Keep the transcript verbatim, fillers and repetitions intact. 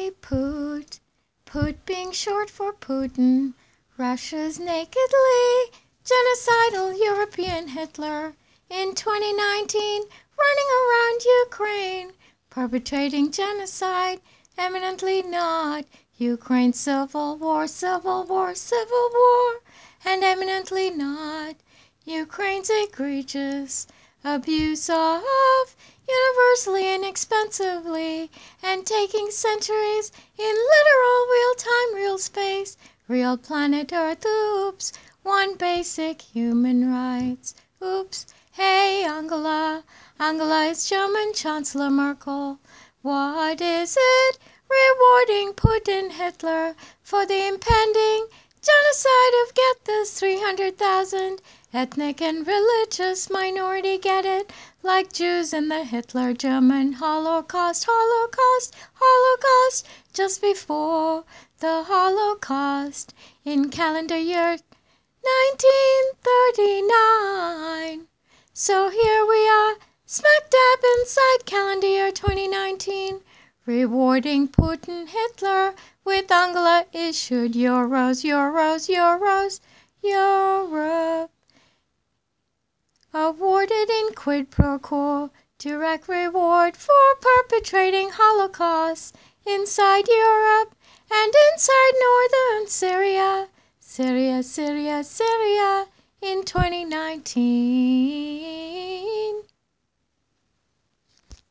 Put, Put being short for Putin, Russia's nakedly genocidal European Hitler in twenty nineteen, running around Ukraine, perpetrating genocide, eminently not Ukraine civil war, civil war, civil war, and eminently not Ukraine's egregious abuse of universally inexpensively and taking centuries in literal real-time real space, real planet Earth, oops, one basic human rights, oops, hey Angela, Angela is German Chancellor Merkel, what is it rewarding Putin Hitler for the impending genocide of, get this, three hundred thousand ethnic and religious minority, get it, like Jews in the Hitler German Holocaust, Holocaust, Holocaust, just before the Holocaust in calendar year nineteen thirty-nine. So here we are, smack dab inside calendar year twenty nineteen, rewarding Putin Hitler with Angela issued euros, euros, euros, Europe. Awarded in quid pro quo, direct reward for perpetrating Holocaust inside Europe and inside northern Syria, Syria, Syria, Syria in twenty nineteen.